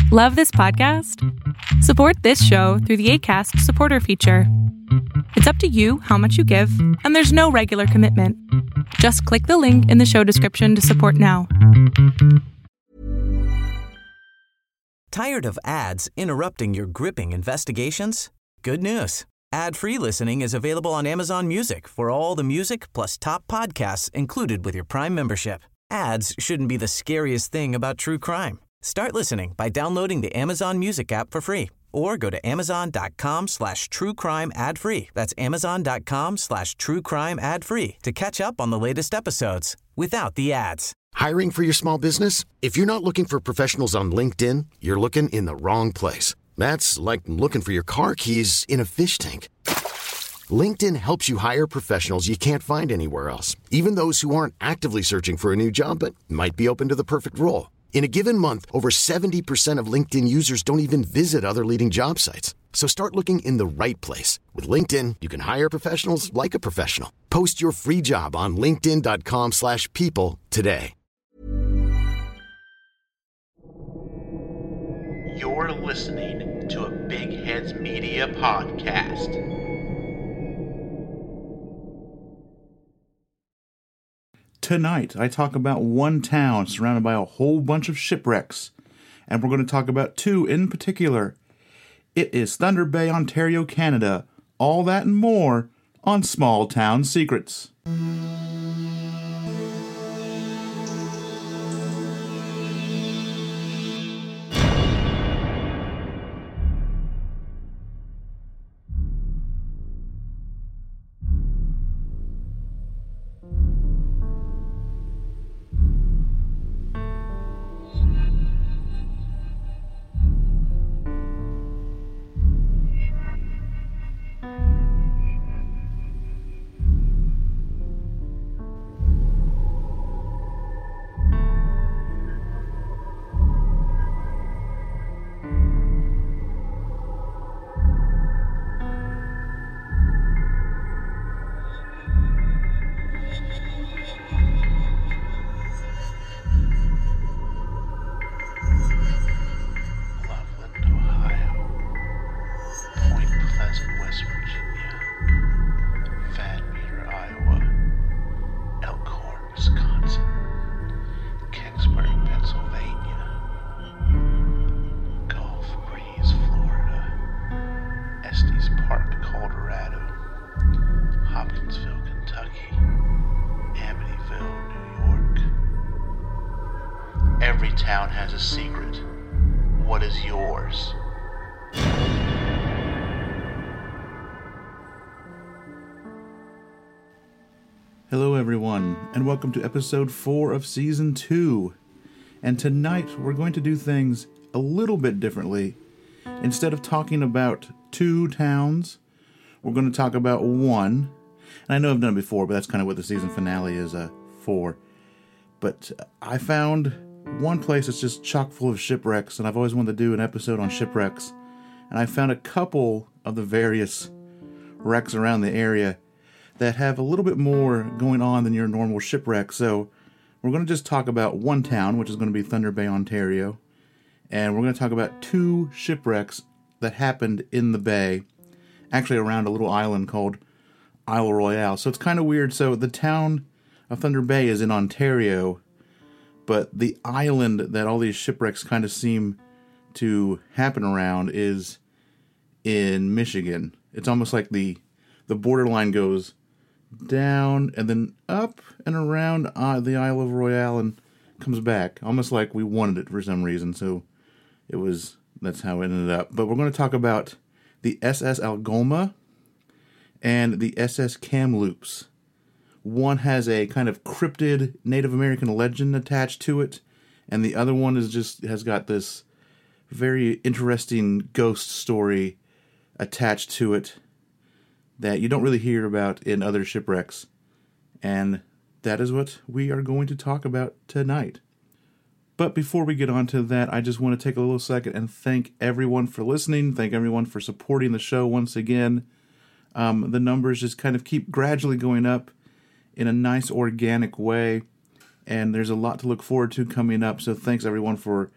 Love this podcast? Support this show through the Acast supporter feature. It's up to you how much you give, and there's no regular commitment. Just click the link in the show description to support now. Tired of ads interrupting your gripping investigations? Good news. Ad-free listening is available on Amazon Music for all the music plus top podcasts included with your Prime membership. Ads shouldn't be the scariest thing about true crime. Start listening by downloading the Amazon Music app for free or go to amazon.com/truecrime ad-free. That's amazon.com/truecrime ad-free to catch up on the latest episodes without the ads. Hiring for your small business? If you're not looking for professionals on LinkedIn, you're looking in the wrong place. That's like looking for your car keys in a fish tank. LinkedIn helps you hire professionals you can't find anywhere else, even those who aren't actively searching for a new job but might be open to the perfect role. In a given month, over 70% of LinkedIn users don't even visit other leading job sites. So start looking in the right place. With LinkedIn, you can hire professionals like a professional. Post your free job on linkedin.com/people today. You're listening to a Big Heads Media podcast. Tonight, I talk about one town surrounded by a whole bunch of shipwrecks, and we're going to talk about two in particular. It is Thunder Bay, Ontario, Canada. All that and more on Small Town Secrets. Every town has a secret. What is yours? Hello everyone, and welcome to episode 4 of season 2. And tonight we're going to do things a little bit differently. Instead of talking about 2 towns, we're going to talk about one. And I know I've done it before, but that's kind of what the season finale is for. But I found one place that's just chock full of shipwrecks, and I've always wanted to do an episode on shipwrecks. And I found a couple of the various wrecks around the area that have a little bit more going on than your normal shipwreck. So we're going to just talk about one town, which is going to be Thunder Bay, Ontario. And we're going to talk about 2 shipwrecks that happened in the bay, actually around a little island called Isle Royale. So it's kind of weird. So the town of Thunder Bay is in Ontario, but the island that all these shipwrecks kind of seem to happen around is in Michigan. It's almost like the borderline goes down and then up and around the Isle of Royale and comes back. Almost like we wanted it for some reason, so that's how it ended up. But we're going to talk about the SS Algoma and the SS Kamloops. One has a kind of cryptid Native American legend attached to it, and the other one has got this very interesting ghost story attached to it that you don't really hear about in other shipwrecks. And that is what we are going to talk about tonight. But before we get on to that, I just want to take a little second and thank everyone for listening, thank everyone for supporting the show once again. The numbers just kind of keep gradually going up in a nice organic way, and there's a lot to look forward to coming up, so thanks everyone for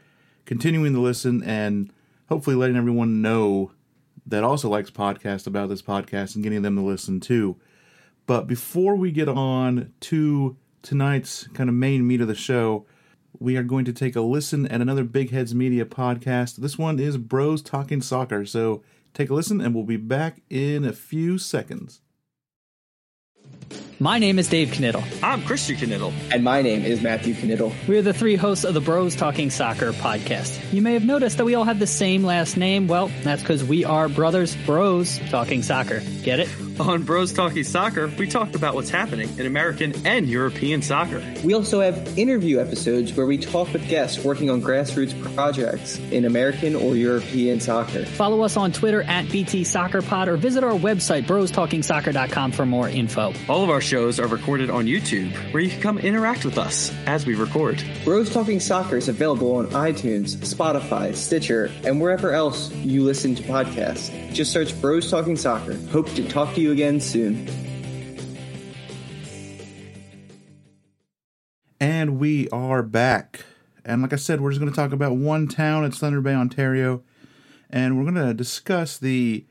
continuing to listen and hopefully letting everyone know that also likes podcasts about this podcast and getting them to listen too. But before we get on to tonight's kind of main meat of the show, we are going to take a listen at another Big Heads Media podcast. This one is Bros Talking Soccer. So take a listen and we'll be back in a few seconds. My name is Dave Knittel. I'm Christian Knittel. And my name is Matthew Knittel. We are the three hosts of the Bros Talking Soccer podcast. You may have noticed that we all have the same last name. Well, that's because we are brothers, Bros Talking Soccer. Get it? On Bros Talking Soccer, we talk about what's happening in American and European soccer. We also have interview episodes where we talk with guests working on grassroots projects in American or European soccer. Follow us on Twitter at BT Soccer Pod or visit our website, brostalkingsoccer.com, for more info. All of our shows are recorded on YouTube, where you can come interact with us as we record. Bros Talking Soccer is available on iTunes, Spotify, Stitcher, and wherever else you listen to podcasts. Just search Bros Talking Soccer. Hope to talk to you again soon. And we are back. And like I said, we're just going to talk about one town. It's Thunder Bay, Ontario. And we're going to discuss the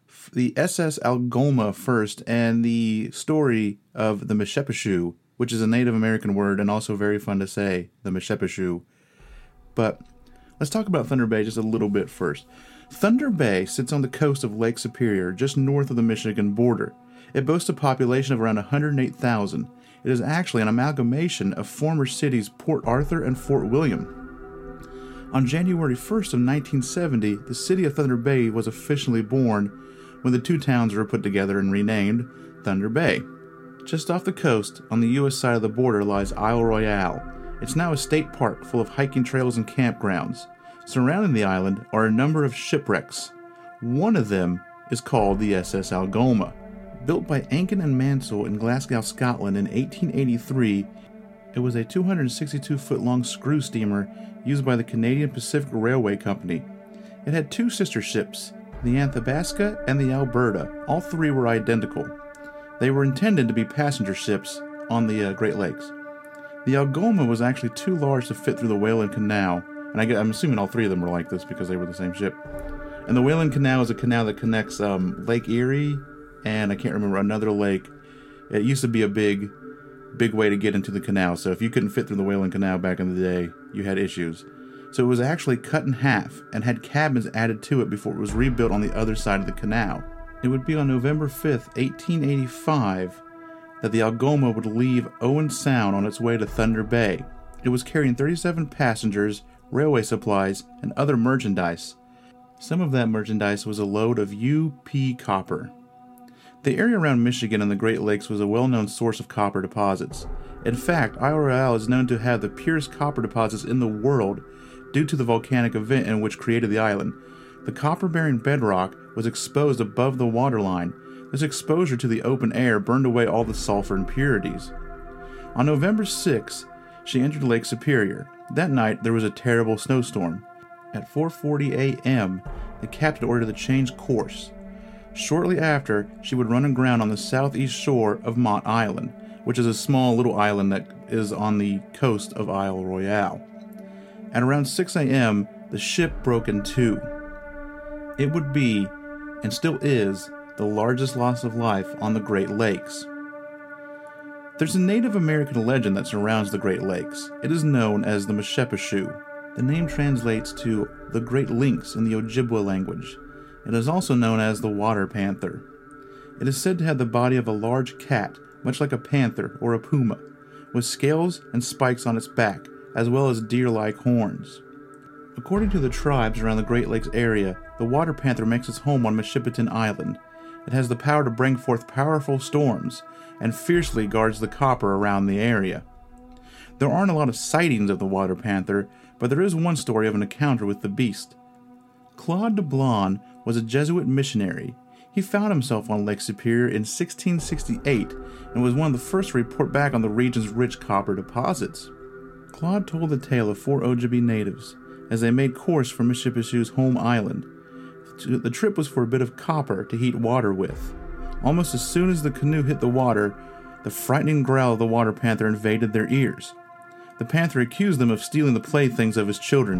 SS Algoma first and the story of the Mishepeshu, which is a Native American word and also very fun to say, the Mishepeshu. But let's talk about Thunder Bay just a little bit first. Thunder Bay sits on the coast of Lake Superior, just north of the Michigan border. It boasts a population of around 108,000. It is actually an amalgamation of former cities Port Arthur and Fort William. On January 1st of 1970, the city of Thunder Bay was officially born when the two towns were put together and renamed Thunder Bay. Just off the coast, on the U.S. side of the border, lies Isle Royale. It's now a state park full of hiking trails and campgrounds. Surrounding the island are a number of shipwrecks. One of them is called the SS Algoma. Built by Ankin and Mansell in Glasgow, Scotland in 1883, it was a 262-foot-long screw steamer used by the Canadian Pacific Railway Company. It had two sister ships, the Athabasca and the Alberta. All three were identical. They were intended to be passenger ships on the Great Lakes. The Algoma was actually too large to fit through the Whalen Canal, and I'm assuming all three of them were like this because they were the same ship. And the Whalen Canal is a canal that connects Lake Erie and I can't remember another lake. It used to be a big way to get into the canal, so if you couldn't fit through the Whalen Canal back in the day, you had issues. So it was actually cut in half and had cabins added to it before it was rebuilt on the other side of the canal. It would be on November 5th, 1885, that the Algoma would leave Owen Sound on its way to Thunder Bay. It was carrying 37 passengers, railway supplies, and other merchandise. Some of that merchandise was a load of UP copper. The area around Michigan and the Great Lakes was a well-known source of copper deposits. In fact, Isle Royale is known to have the purest copper deposits in the world due to the volcanic event in which created the island. The copper-bearing bedrock was exposed above the waterline. This exposure to the open air burned away all the sulfur impurities. On November 6, she entered Lake Superior. That night, there was a terrible snowstorm. At 4:40 a.m., the captain ordered to change course. Shortly after, she would run aground on the southeast shore of Mott Island, which is a small little island that is on the coast of Isle Royale. At around 6 a.m., the ship broke in two. It would be, and still is, the largest loss of life on the Great Lakes. There's a Native American legend that surrounds the Great Lakes. It is known as the Mishepeshu. The name translates to the Great Lynx in the Ojibwa language. It is also known as the Water Panther. It is said to have the body of a large cat, much like a panther or a puma, with scales and spikes on its back, as well as deer-like horns. According to the tribes around the Great Lakes area, the water panther makes its home on Mishipitan Island. It has the power to bring forth powerful storms, and fiercely guards the copper around the area. There aren't a lot of sightings of the water panther, but there is one story of an encounter with the beast. Claude de Blon was a Jesuit missionary. He found himself on Lake Superior in 1668 and was one of the first to report back on the region's rich copper deposits. Claude told the tale of 4 Ojibwe natives as they made course for Mishipeshu's home island. The trip was for a bit of copper to heat water with. Almost as soon as the canoe hit the water, the frightening growl of the water panther invaded their ears. The panther accused them of stealing the playthings of his children,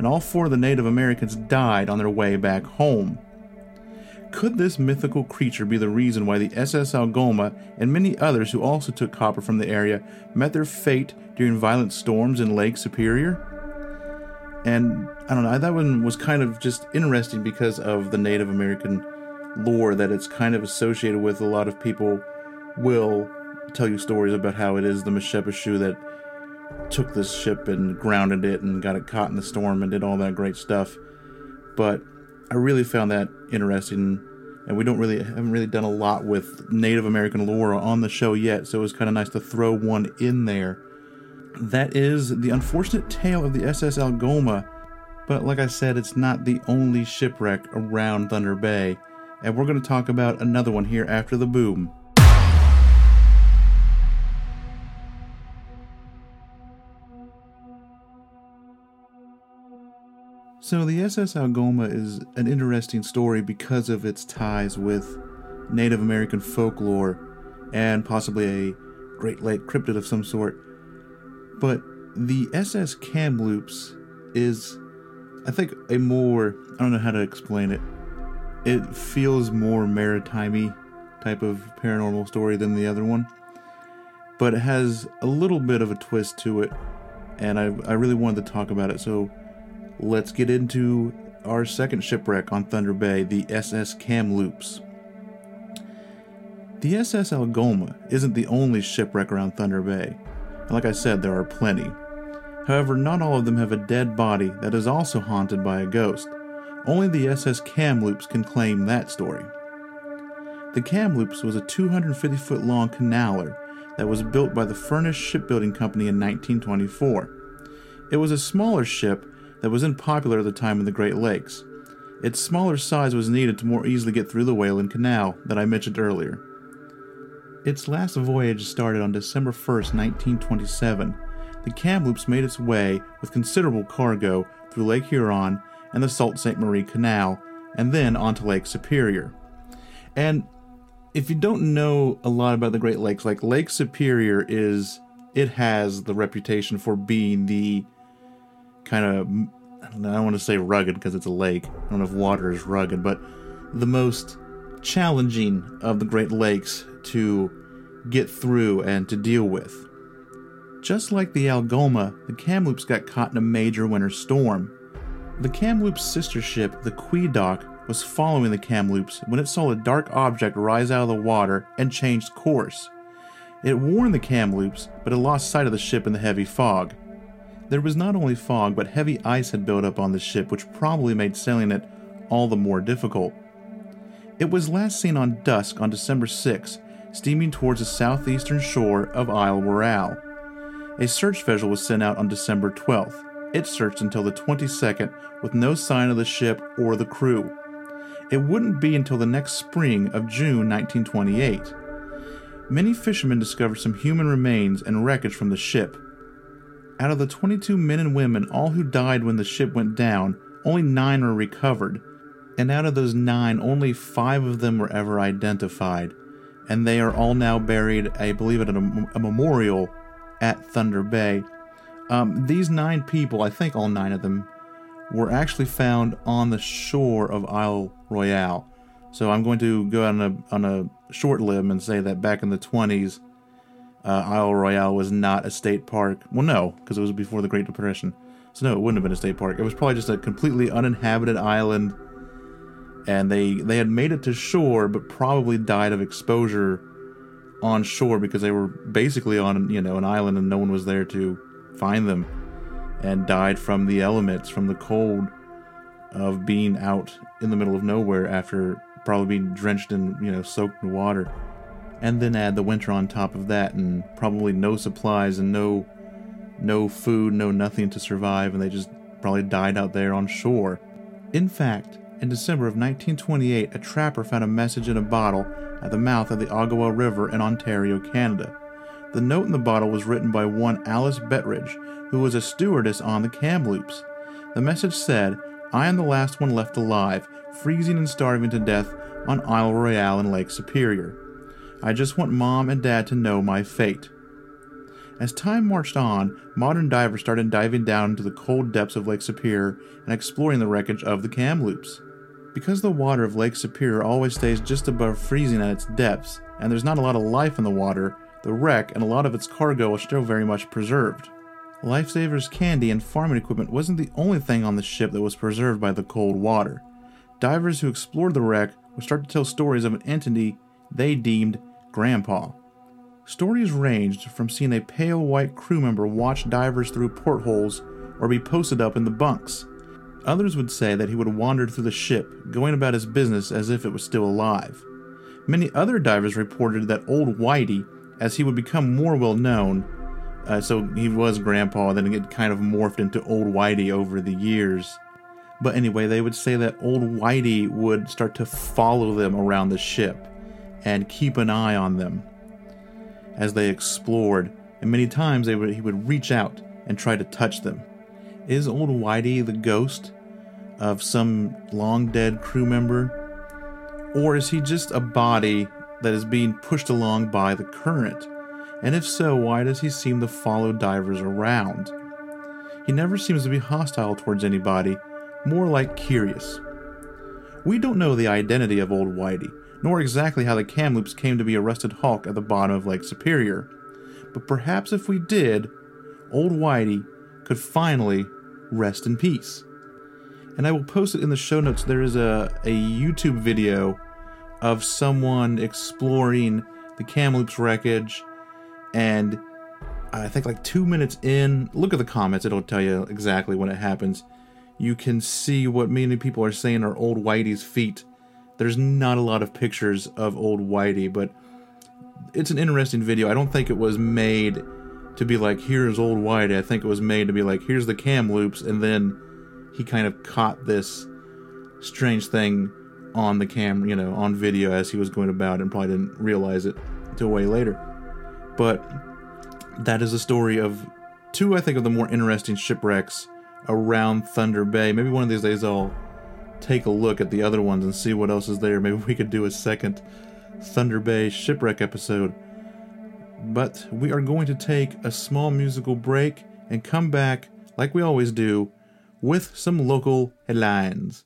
and all 4 of the Native Americans died on their way back home. Could this mythical creature be the reason why the SS Algoma and many others who also took copper from the area met their fate during violent storms in Lake Superior? And I don't know, that one was kind of just interesting because of the Native American lore that it's kind of associated with. A lot of people will tell you stories about how it is the Mashepashu that took this ship and grounded it and got it caught in the storm and did all that great stuff. But I really found that interesting, and we haven't really done a lot with Native American lore on the show yet, so it was kind of nice to throw one in there. That is the unfortunate tale of the SS Algoma, but like I said, it's not the only shipwreck around Thunder Bay, and we're going to talk about another one here after the boom. So the SS Algoma is an interesting story because of its ties with Native American folklore and possibly a Great Lake cryptid of some sort. But the SS Kamloops is, I think, I don't know how to explain it. It feels more maritime-y type of paranormal story than the other one. But it has a little bit of a twist to it, and I really wanted to talk about it, so let's get into our second shipwreck on Thunder Bay, the SS Kamloops. The SS Algoma isn't the only shipwreck around Thunder Bay, and like I said, there are plenty. However, not all of them have a dead body that is also haunted by a ghost. Only the SS Kamloops can claim that story. The Kamloops was a 250-foot-long canaler that was built by the Furnish Shipbuilding Company in 1924. It was a smaller ship that was unpopular at the time in the Great Lakes. Its smaller size was needed to more easily get through the Whalen Canal that I mentioned earlier. Its last voyage started on December 1st, 1927. The Kamloops made its way with considerable cargo through Lake Huron and the Sault Ste. Marie Canal, and then onto Lake Superior. And if you don't know a lot about the Great Lakes, like Lake Superior has the reputation for being the kind of, I don't want to say rugged because it's a lake. I don't know if water is rugged, but the most challenging of the Great Lakes to get through and to deal with. Just like the Algoma, the Kamloops got caught in a major winter storm. The Kamloops' sister ship, the Quedagh, was following the Kamloops when it saw a dark object rise out of the water and changed course. It warned the Kamloops, but it lost sight of the ship in the heavy fog. There was not only fog, but heavy ice had built up on the ship, which probably made sailing it all the more difficult. It was last seen on dusk on December 6, steaming towards the southeastern shore of Isle Royale. A search vessel was sent out on December 12th. It searched until the 22nd with no sign of the ship or the crew. It wouldn't be until the next spring of June 1928. Many fishermen discovered some human remains and wreckage from the ship. Out of the 22 men and women, all who died when the ship went down, only 9 were recovered, and out of those 9, only 5 of them were ever identified, and they are all now buried, I believe, at a memorial at Thunder Bay. These 9 people, I think all 9 of them, were actually found on the shore of Isle Royale. So I'm going to go out on a short limb and say that back in the 20s, Isle Royale was not a state park. Well, no, because it was before the Great Depression. So no, it wouldn't have been a state park. It was probably just a completely uninhabited island, and they had made it to shore, but probably died of exposure on shore because they were basically on, an island and no one was there to find them, and died from the elements, from the cold of being out in the middle of nowhere after probably being drenched in, soaked in water. And then add the winter on top of that, and probably no supplies and no food, no nothing to survive, and they just probably died out there on shore. In fact, in December of 1928, a trapper found a message in a bottle at the mouth of the Ottawa River in Ontario, Canada. The note in the bottle was written by one Alice Bettridge, who was a stewardess on the Kamloops. The message said, "I am the last one left alive, freezing and starving to death on Isle Royale in Lake Superior. I just want Mom and Dad to know my fate." As time marched on, modern divers started diving down into the cold depths of Lake Superior and exploring the wreckage of the Kamloops. Because the water of Lake Superior always stays just above freezing at its depths, and there's not a lot of life in the water, the wreck and a lot of its cargo are still very much preserved. Lifesavers, candy, and farming equipment wasn't the only thing on the ship that was preserved by the cold water. Divers who explored the wreck would start to tell stories of an entity they deemed Grandpa. Stories ranged from seeing a pale white crew member watch divers through portholes or be posted up in the bunks. Others would say that he would wander through the ship, going about his business as if it was still alive. Many other divers reported that Old Whitey, as he would become more well known, so he was Grandpa, then it kind of morphed into Old Whitey over the years. But anyway, they would say that Old Whitey would start to follow them around the ship and keep an eye on them as they explored, and many times he would reach out and try to touch them. Is Old Whitey the ghost of some long-dead crew member? Or is he just a body that is being pushed along by the current? And if so, why does he seem to follow divers around? He never seems to be hostile towards anybody, more like curious. We don't know the identity of Old Whitey, nor exactly how the Kamloops came to be a rusted hulk at the bottom of Lake Superior. But perhaps if we did, Old Whitey could finally rest in peace. And I will post it in the show notes. There is a YouTube video of someone exploring the Kamloops wreckage, and I think like 2 minutes in, look at the comments, it'll tell you exactly when it happens. You can see what many people are saying are Old Whitey's feet. There's not a lot of pictures of Old Whitey, but it's an interesting video. I don't think it was made to be like, here's Old Whitey. I think it was made to be like, here's the Kamloops, and then he kind of caught this strange thing on the camera, on video as he was going about, and probably didn't realize it until way later. But that is the story of two, I think, of the more interesting shipwrecks around Thunder Bay. Maybe one of these days I'll take a look at the other ones and see what else is there. Maybe we could do a second Thunder Bay shipwreck episode. But we are going to take a small musical break and come back, like we always do, with some local headlines.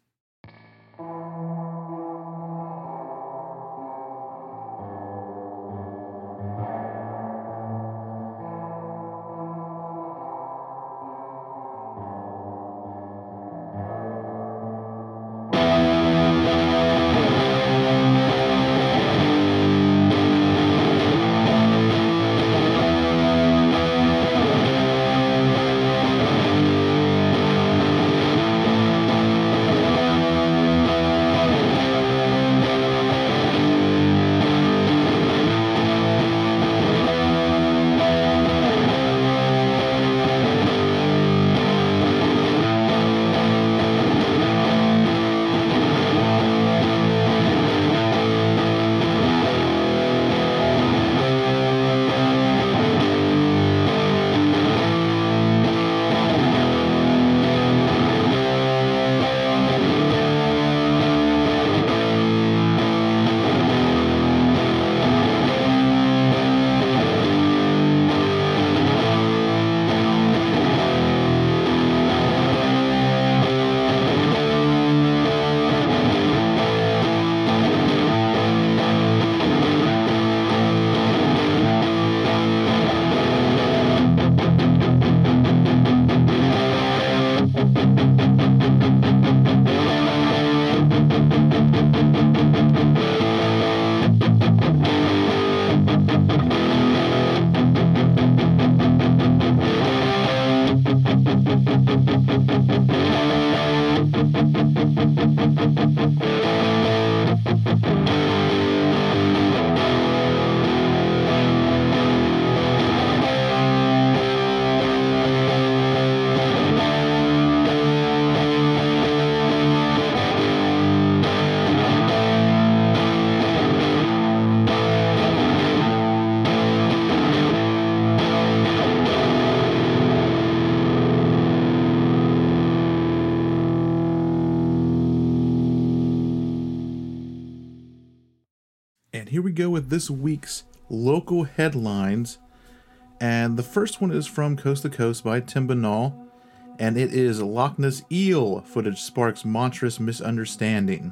And here we go with this week's local headlines. And the first one is from Coast to Coast by Tim Banal, and it is Loch Ness Eel footage sparks monstrous misunderstanding.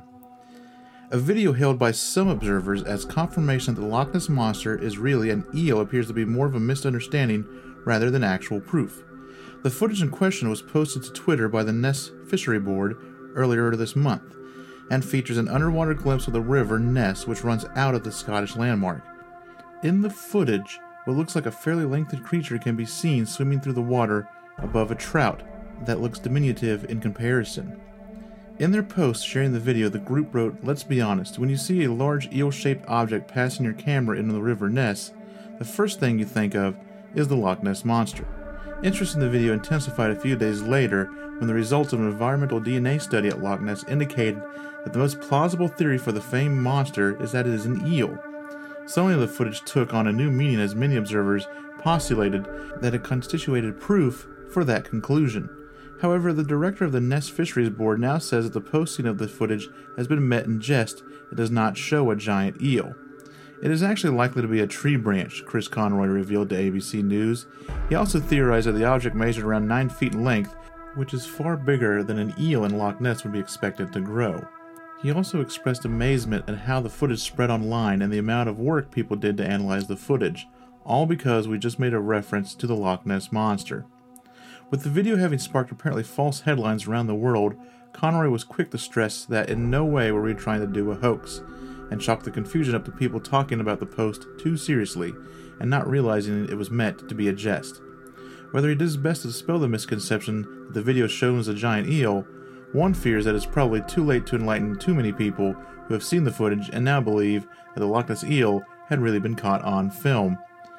A video hailed by some observers as confirmation that the Loch Ness Monster is really an eel appears to be more of a misunderstanding rather than actual proof. The footage in question was posted to Twitter by the Ness Fishery Board earlier this month, and features an underwater glimpse of the river Ness, which runs out of the Scottish landmark. In the footage, what looks like a fairly lengthy creature can be seen swimming through the water above a trout that looks diminutive in comparison. In their post sharing the video, the group wrote, "Let's be honest, when you see a large eel-shaped object passing your camera into the river Ness, the first thing you think of is the Loch Ness Monster." Interest in the video intensified a few days later when the results of an environmental DNA study at Loch Ness indicated that the most plausible theory for the famed monster is that it is an eel. Suddenly the footage took on a new meaning as many observers postulated that it constituted proof for that conclusion. However, the director of the Ness Fisheries Board now says that the posting of the footage has been met in jest. It does not show a giant eel. It is actually likely to be a tree branch, Chris Conroy revealed to ABC News. He also theorized that the object measured around 9 feet in length, which is far bigger than an eel in Loch Ness would be expected to grow. He also expressed amazement at how the footage spread online and the amount of work people did to analyze the footage, all because we just made a reference to the Loch Ness Monster. With the video having sparked apparently false headlines around the world, Conroy was quick to stress that in no way were we trying to do a hoax, and chalked the confusion up to people talking about the post too seriously and not realizing it was meant to be a jest. Whether he did his best to dispel the misconception that the video shows a giant eel, one fears that it's probably too late to enlighten too many people who have seen the footage and now believe that the Loch Ness eel had really been caught on film.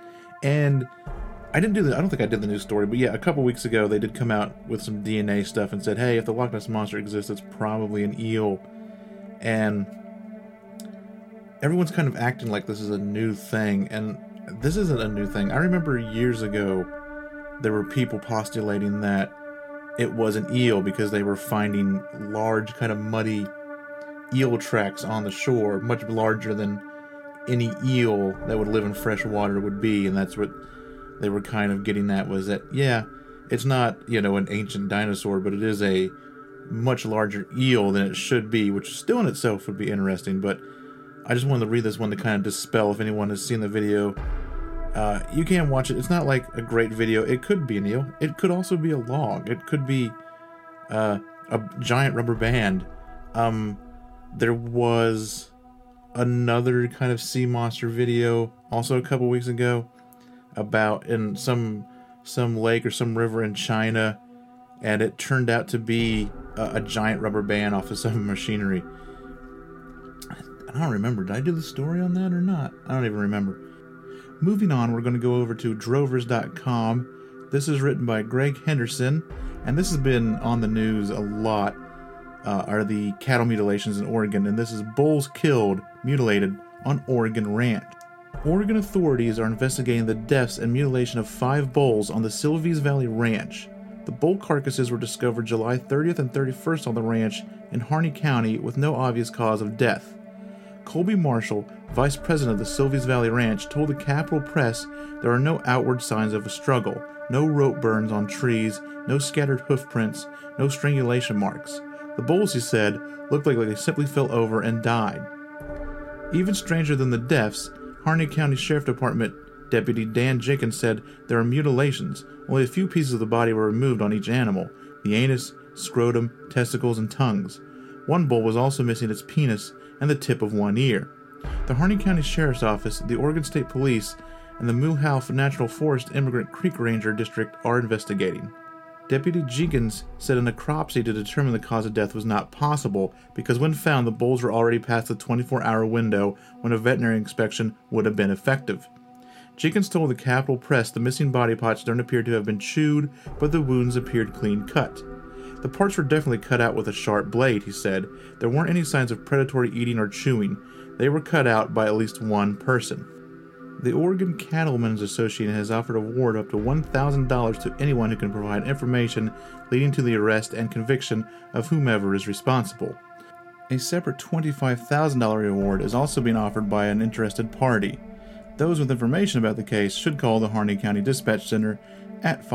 And I don't think I did the news story, but yeah, a couple weeks ago they did come out with some DNA stuff and said, hey, if the Loch Ness Monster exists, it's probably an eel. And everyone's kind of acting like this is a new thing, and this isn't a new thing. I remember years ago there were people postulating that it was an eel because they were finding large, kind of muddy eel tracks on the shore, much larger than any eel that would live in fresh water would be, and that's what they were kind of getting at, was that, yeah, it's not, an ancient dinosaur, but it is a much larger eel than it should be, which still in itself would be interesting, but I just wanted to read this one to kind of dispel if anyone has seen the video. You can watch it. It's not like a great video. It could be an eel. It could also be a log. It could be a giant rubber band. There was another kind of sea monster video also a couple weeks ago about in some lake or some river in China, and it turned out to be a giant rubber band off of some machinery. I don't remember. Did I do the story on that or not? I don't even remember. Moving on, we're going to go over to drovers.com. This is written by Greg Henderson, and this has been on the news a lot, are the cattle mutilations in Oregon, and this is bulls killed, mutilated on Oregon ranch. Oregon authorities are investigating the deaths and mutilation of 5 bulls on the Silvies Valley Ranch. The bull carcasses were discovered July 30th and 31st on the ranch in Harney County with no obvious cause of death. Colby Marshall, vice president of the Silvies Valley Ranch, told the Capitol Press there are no outward signs of a struggle, no rope burns on trees, no scattered hoof prints, no strangulation marks. The bulls, he said, looked like they simply fell over and died. Even stranger than the deaths, Harney County Sheriff Department Deputy Dan Jenkins said there are mutilations. Only a few pieces of the body were removed on each animal: the anus, scrotum, testicles, and tongues. One bull was also missing its penis and the tip of one ear. The Harney County Sheriff's Office, the Oregon State Police, and the Mulhouse Natural Forest Immigrant Creek Ranger District are investigating. Deputy Jenkins said a necropsy to determine the cause of death was not possible because when found, the bulls were already past the 24-hour window when a veterinary inspection would have been effective. Jenkins told the Capitol Press the missing body parts don't appear to have been chewed, but the wounds appeared clean cut. The parts were definitely cut out with a sharp blade, he said. There weren't any signs of predatory eating or chewing. They were cut out by at least one person. The Oregon Cattlemen's Association has offered a reward up to $1,000 to anyone who can provide information leading to the arrest and conviction of whomever is responsible. A separate $25,000 reward is also being offered by an interested party. Those with information about the case should call the Harney County Dispatch Center at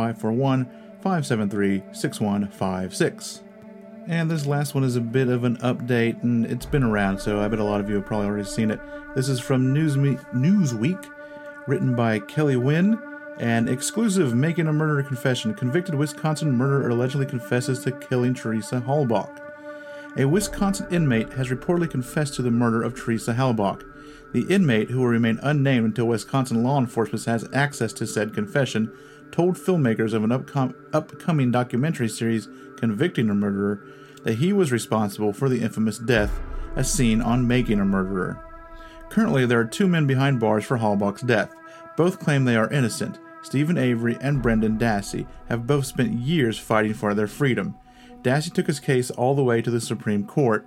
541-573-6156. And this last one is a bit of an update, and it's been around, so I bet a lot of you have probably already seen it. This is from Newsweek, written by Kelly Wynn, and exclusive Making a Murderer confession. Convicted Wisconsin murderer allegedly confesses to killing Teresa Halbach. A Wisconsin inmate has reportedly confessed to the murder of Teresa Halbach. The inmate, who will remain unnamed until Wisconsin law enforcement has access to said confession, told filmmakers of an upcoming documentary series convicting a murderer that he was responsible for the infamous death as seen on Making a Murderer. Currently, there are 2 men behind bars for Halbach's death. Both claim they are innocent. Stephen Avery and Brendan Dassey have both spent years fighting for their freedom. Dassey took his case all the way to the Supreme Court,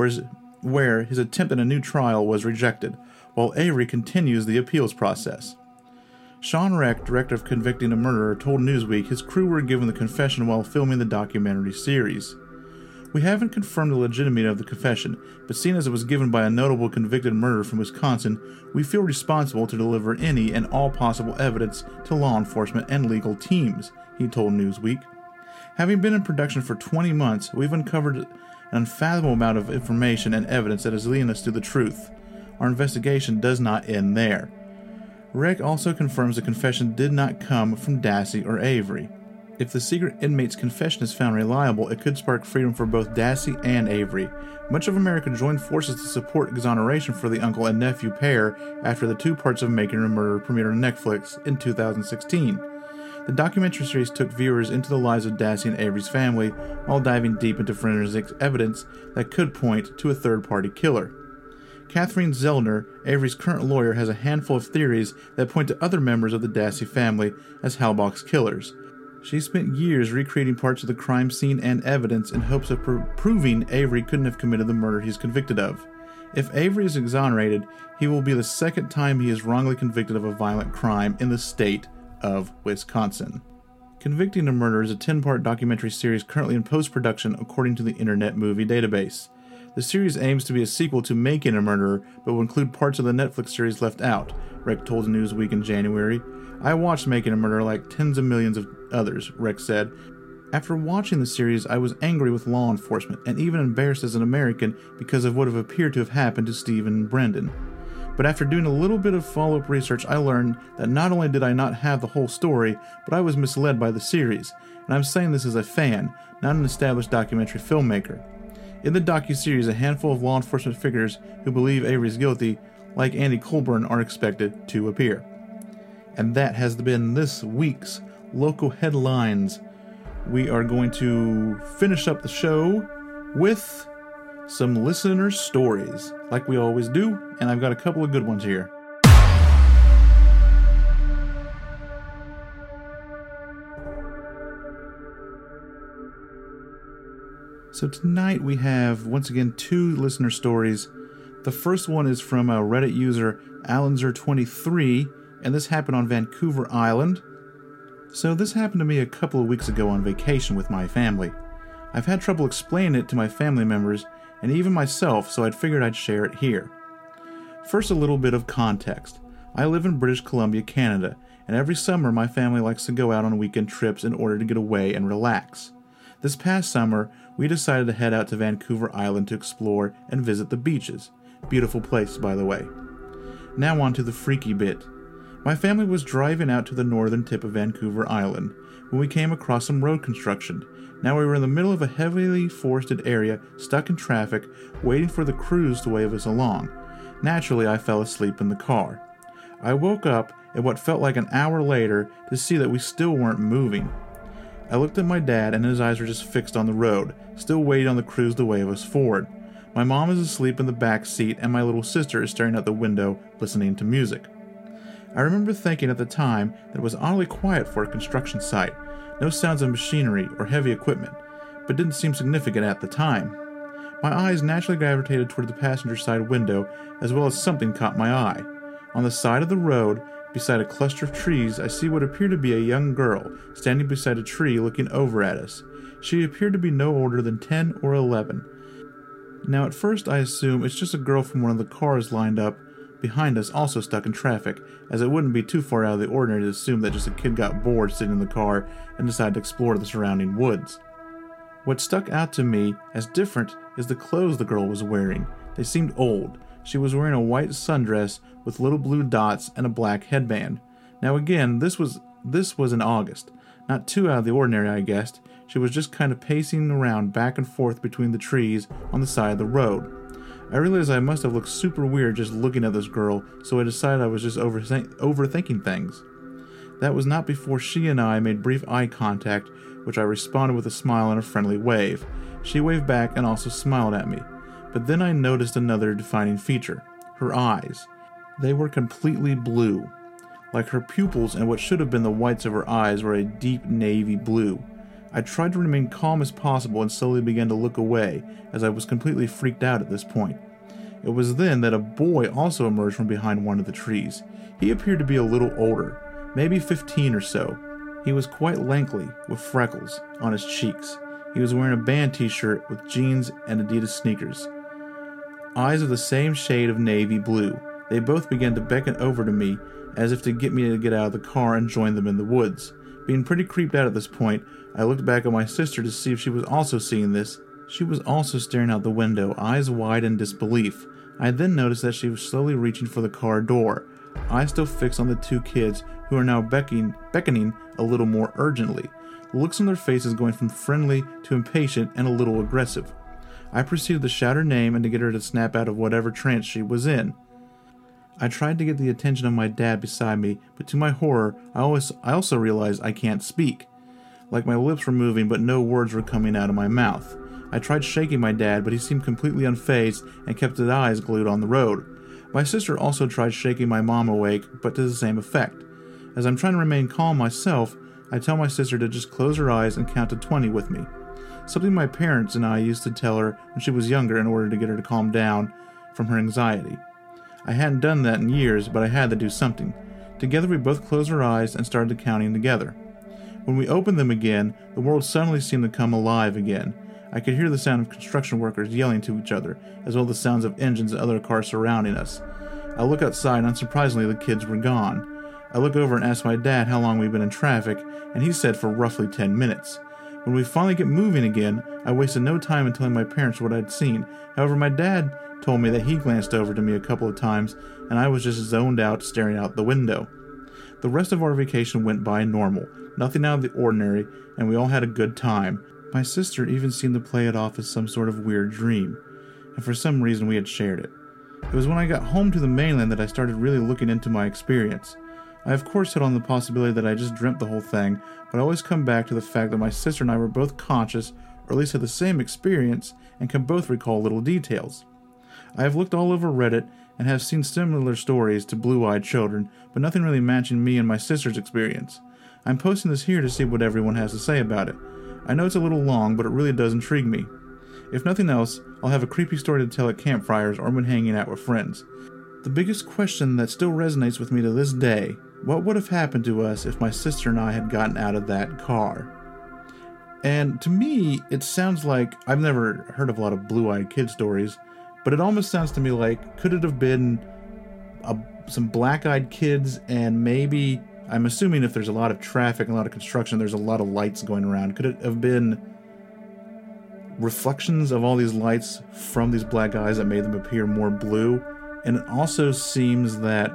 where his attempt at a new trial was rejected, while Avery continues the appeals process. Sean Reck, director of Convicting a Murderer, told Newsweek his crew were given the confession while filming the documentary series. We haven't confirmed the legitimacy of the confession, but seeing as it was given by a notable convicted murderer from Wisconsin, we feel responsible to deliver any and all possible evidence to law enforcement and legal teams, he told Newsweek. Having been in production for 20 months, we've uncovered an unfathomable amount of information and evidence that is leading us to the truth. Our investigation does not end there. Reck also confirms the confession did not come from Dassey or Avery. If the secret inmate's confession is found reliable, it could spark freedom for both Dassey and Avery. Much of America joined forces to support exoneration for the uncle and nephew pair after the 2 parts of Making a Murderer premiered on Netflix in 2016. The documentary series took viewers into the lives of Dassey and Avery's family while diving deep into forensic evidence that could point to a third-party killer. Catherine Zellner, Avery's current lawyer, has a handful of theories that point to other members of the Dassey family as Halbach's killers. She spent years recreating parts of the crime scene and evidence in hopes of proving Avery couldn't have committed the murder he's convicted of. If Avery is exonerated, he will be the second time he is wrongly convicted of a violent crime in the state of Wisconsin. Convicting a Murderer is a 10-part documentary series currently in post-production according to the Internet Movie Database. The series aims to be a sequel to Making a Murderer, but will include parts of the Netflix series left out, Reck told Newsweek in January. I watched Making a Murderer like tens of millions of others, Reck said. After watching the series, I was angry with law enforcement, and even embarrassed as an American because of what have appeared to have happened to Stephen and Brendan. But after doing a little bit of follow-up research, I learned that not only did I not have the whole story, but I was misled by the series, and I'm saying this as a fan, not an established documentary filmmaker. In the docuseries, a handful of law enforcement figures who believe Avery is guilty, like Andy Colburn, are expected to appear. And that has been this week's local headlines. We are going to finish up the show with some listener stories, like we always do, and I've got a couple of good ones here. So tonight we have, once again, 2 listener stories. The first one is from Reddit user Alanzer23, and this happened on Vancouver Island. So this happened to me a couple of weeks ago on vacation with my family. I've had trouble explaining it to my family members, and even myself, so I'd figured I'd share it here. First, a little bit of context. I live in British Columbia, Canada, and every summer my family likes to go out on weekend trips in order to get away and relax. This past summer, we decided to head out to Vancouver Island to explore and visit the beaches. Beautiful place, by the way. Now on to the freaky bit. My family was driving out to the northern tip of Vancouver Island when we came across some road construction. Now we were in the middle of a heavily forested area, stuck in traffic, waiting for the crews to wave us along. Naturally, I fell asleep in the car. I woke up at what felt like an hour later to see that we still weren't moving. I looked at my dad, and his eyes were just fixed on the road, still waiting on the crews to wave us forward. My mom is asleep in the back seat, and my little sister is staring out the window, listening to music. I remember thinking at the time that it was oddly quiet for a construction site, no sounds of machinery or heavy equipment, but didn't seem significant at the time. My eyes naturally gravitated toward the passenger side window, as well as something caught my eye. On the side of the road, beside a cluster of trees, I see what appeared to be a young girl standing beside a tree looking over at us. She appeared to be no older than 10 or 11. Now at first I assume it's just a girl from one of the cars lined up, behind us also stuck in traffic, as it wouldn't be too far out of the ordinary to assume that just a kid got bored sitting in the car and decided to explore the surrounding woods. What stuck out to me as different is the clothes the girl was wearing. They seemed old. She was wearing a white sundress with little blue dots and a black headband. Now again, this was in August. Not too out of the ordinary, I guessed. She was just kind of pacing around back and forth between the trees on the side of the road. I realized I must have looked super weird just looking at this girl, so I decided I was just overthinking things. That was not before she and I made brief eye contact, which I responded with a smile and a friendly wave. She waved back and also smiled at me. But then I noticed another defining feature: her eyes. They were completely blue. Like her pupils and what should have been the whites of her eyes were a deep navy blue. I tried to remain calm as possible and slowly began to look away, as I was completely freaked out at this point. It was then that a boy also emerged from behind one of the trees. He appeared to be a little older, maybe 15 or so. He was quite lanky, with freckles on his cheeks. He was wearing a band t-shirt with jeans and Adidas sneakers. Eyes of the same shade of navy blue. They both began to beckon over to me, as if to get me to get out of the car and join them in the woods. Being pretty creeped out at this point, I looked back at my sister to see if she was also seeing this. She was also staring out the window, eyes wide in disbelief. I then noticed that she was slowly reaching for the car door, eyes still fixed on the two kids, who are now beckoning a little more urgently. The looks on their faces going from friendly to impatient and a little aggressive. I proceeded to shout her name and to get her to snap out of whatever trance she was in. I tried to get the attention of my dad beside me, but to my horror, I also realized I can't speak. Like my lips were moving, but no words were coming out of my mouth. I tried shaking my dad, but he seemed completely unfazed and kept his eyes glued on the road. My sister also tried shaking my mom awake, but to the same effect. As I'm trying to remain calm myself, I tell my sister to just close her eyes and count to 20 with me. Something my parents and I used to tell her when she was younger in order to get her to calm down from her anxiety. I hadn't done that in years, but I had to do something. Together we both closed our eyes and started counting together. When we opened them again, the world suddenly seemed to come alive again. I could hear the sound of construction workers yelling to each other, as well as the sounds of engines and other cars surrounding us. I look outside, and unsurprisingly the kids were gone. I look over and ask my dad how long we've been in traffic, and he said for roughly 10 minutes. When we finally get moving again, I wasted no time in telling my parents what I'd seen. However, my dad told me that he glanced over to me a couple of times, and I was just zoned out staring out the window. The rest of our vacation went by normal, nothing out of the ordinary, and we all had a good time. My sister even seemed to play it off as some sort of weird dream, and for some reason we had shared it. It was when I got home to the mainland that I started really looking into my experience. I of course hit on the possibility that I just dreamt the whole thing, but I always come back to the fact that my sister and I were both conscious, or at least had the same experience, and can both recall little details. I have looked all over Reddit and have seen similar stories to blue-eyed children, but nothing really matching me and my sister's experience. I'm posting this here to see what everyone has to say about it. I know it's a little long, but it really does intrigue me. If nothing else, I'll have a creepy story to tell at campfires or when hanging out with friends. The biggest question that still resonates with me to this day: what would have happened to us if my sister and I had gotten out of that car? And to me, it sounds like, I've never heard of a lot of blue-eyed kid stories, but it almost sounds to me like, could it have been some black-eyed kids, and maybe, I'm assuming if there's a lot of traffic and a lot of construction, there's a lot of lights going around. Could it have been reflections of all these lights from these black eyes that made them appear more blue? And it also seems that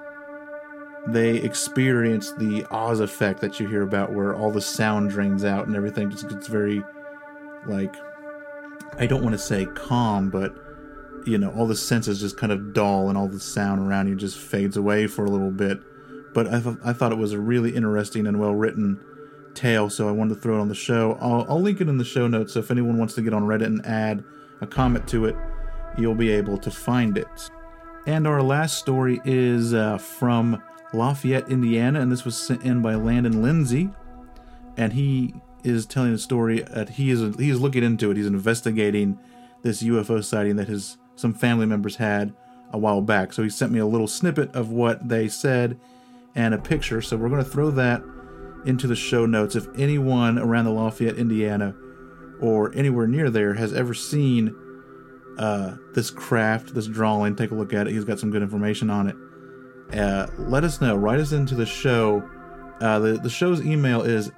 they experience the Oz effect that you hear about, where all the sound drains out and everything just gets very, like, I don't want to say calm, but, you know, all the senses just kind of dull and all the sound around you just fades away for a little bit. But I thought it was a really interesting and well-written tale, so I wanted to throw it on the show. I'll link it in the show notes, so if anyone wants to get on Reddit and add a comment to it, you'll be able to find it. And our last story is from Lafayette, Indiana, and this was sent in by Landon Lindsay, and he is telling a story that he is looking into it. He's investigating this UFO sighting that some family members had a while back. So he sent me a little snippet of what they said and a picture. So we're going to throw that into the show notes. If anyone around the Lafayette, Indiana, or anywhere near there has ever seen this craft, this drawing, take a look at it. He's got some good information on it. Let us know. Write us into the show. The show's email is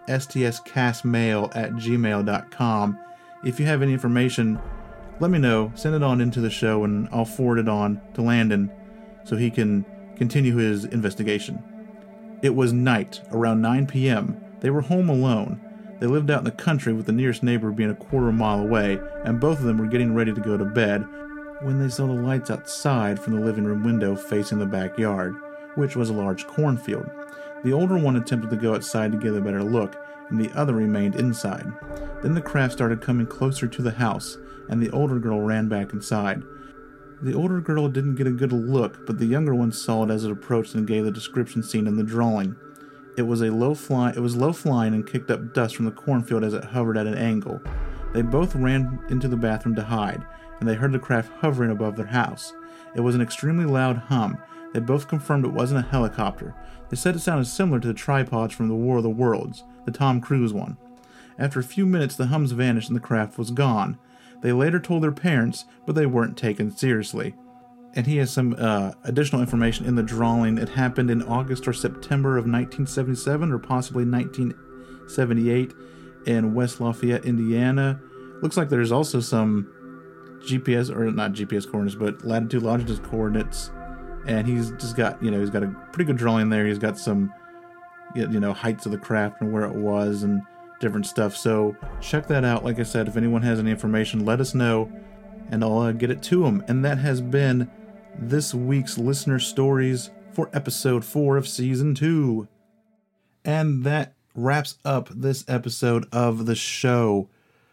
stscastmail@gmail.com. If you have any information, let me know. Send it on into the show, and I'll forward it on to Landon so he can continue his investigation. It was night, around 9 p.m. They were home alone. They lived out in the country, with the nearest neighbor being a quarter mile away, and both of them were getting ready to go to bed when they saw the lights outside from the living room window facing the backyard, which was a large cornfield. The older one attempted to go outside to get a better look, and the other remained inside. Then the craft started coming closer to the house, and the older girl ran back inside. The older girl didn't get a good look, but the younger one saw it as it approached and gave the description seen in the drawing. It was low flying and kicked up dust from the cornfield as it hovered at an angle. They both ran into the bathroom to hide, and they heard the craft hovering above their house. It was an extremely loud hum. They both confirmed it wasn't a helicopter. They said it sounded similar to the tripods from the War of the Worlds, the Tom Cruise one. After a few minutes, the hums vanished and the craft was gone. They later told their parents, but they weren't taken seriously. And he has some additional information in the drawing. It happened in August or September of 1977, or possibly 1978, in West Lafayette, Indiana. Looks like there's also some GPS, or not GPS coordinates, but latitude, longitude coordinates. And he's just got, he's got a pretty good drawing there. He's got some, heights of the craft and where it was and different stuff. So check that out. Like I said, if anyone has any information, let us know, and I'll get it to them. And that has been this week's listener stories for episode 4 of season 2. And that wraps up this episode of the show.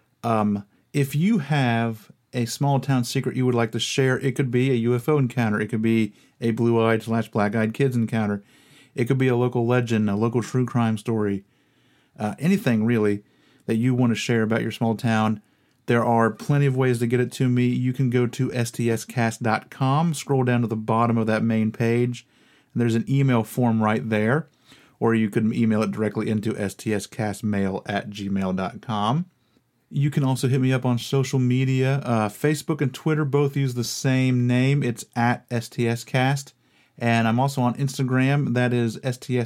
If you have a small town secret you would like to share, it could be a UFO encounter, it could be a blue-eyed / black-eyed kids encounter, it could be a local legend, a local true crime story, anything really that you want to share about your small town. There are plenty of ways to get it to me. You can go to stscast.com, scroll down to the bottom of that main page, and there's an email form right there, or you can email it directly into stscastmail@gmail.com. You can also hit me up on social media. Facebook and Twitter both use the same name. It's at STScast. And I'm also on Instagram. That is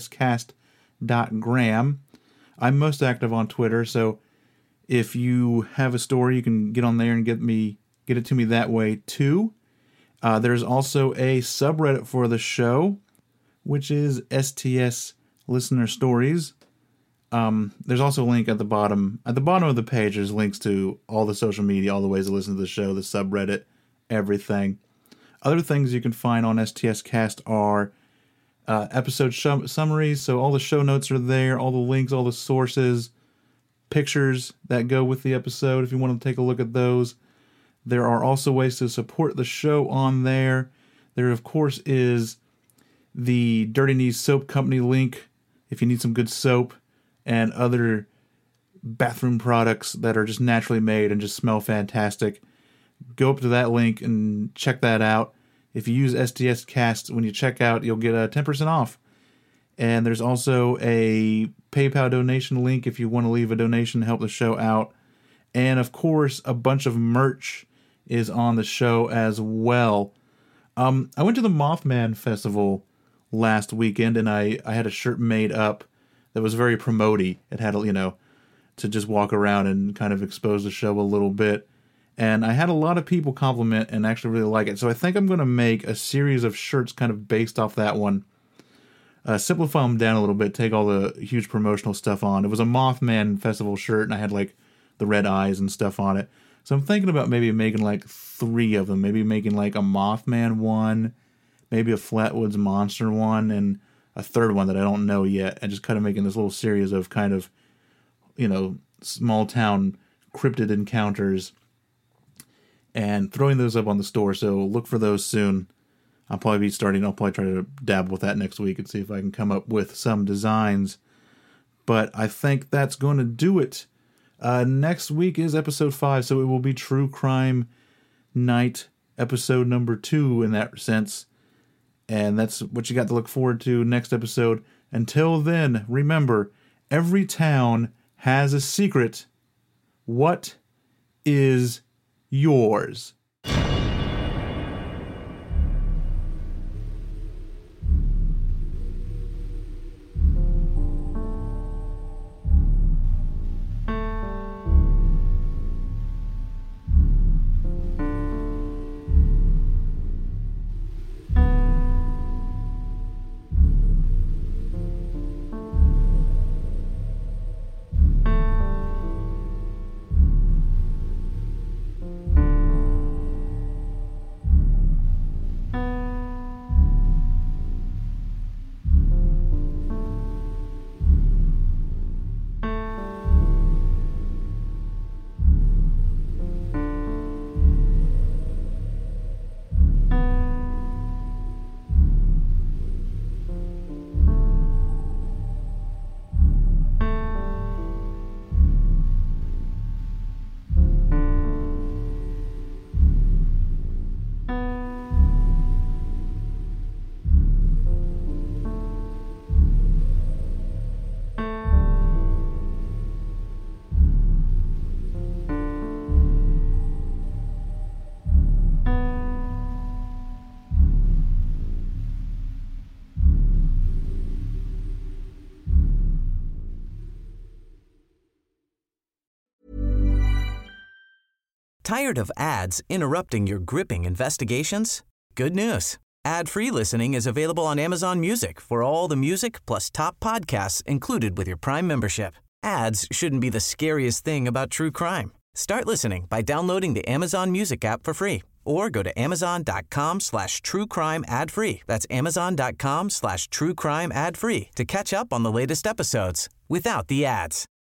stscast.gram. I'm most active on Twitter, so if you have a story, you can get on there and get it to me that way too. There's also a subreddit for the show, which is STS Listener Stories. There's also a link at the bottom. At the bottom of the page, there's links to all the social media, all the ways to listen to the show, the subreddit, everything. Other things you can find on STScast are episode summaries, so all the show notes are there, all the links, all the sources, pictures that go with the episode if you want to take a look at those. There are also ways to support the show on there. There, of course, is the Dirty Knees Soap Company link if you need some good soap and other bathroom products that are just naturally made and just smell fantastic. Go up to that link and check that out. If you use STScast when you check out, you'll get 10% off. And there's also a PayPal donation link if you want to leave a donation to help the show out. And of course, a bunch of merch is on the show as well. I went to the Mothman Festival last weekend, and I had a shirt made up that was very promote-y. It had, to just walk around and kind of expose the show a little bit. And I had a lot of people compliment and actually really like it. So I think I'm going to make a series of shirts kind of based off that one. Simplify them down a little bit, take all the huge promotional stuff on. It was a Mothman Festival shirt, and I had the red eyes and stuff on it. So I'm thinking about maybe making 3 of them. Maybe making a Mothman one, maybe a Flatwoods Monster one, and a third one that I don't know yet. And just kind of making this little series of kind of, small town cryptid encounters and throwing those up on the store. So look for those soon. I'll probably try to dabble with that next week and see if I can come up with some designs. But I think that's going to do it. Next week is episode 5, so it will be True Crime Night, episode number 2 in that sense. And that's what you got to look forward to next episode. Until then, remember, every town has a secret. What is yours? Tired of ads interrupting your gripping investigations? Good news. Ad-free listening is available on Amazon Music for all the music plus top podcasts included with your Prime membership. Ads shouldn't be the scariest thing about true crime. Start listening by downloading the Amazon Music app for free or go to amazon.com/truecrime ad-free. That's amazon.com/truecrime ad-free to catch up on the latest episodes without the ads.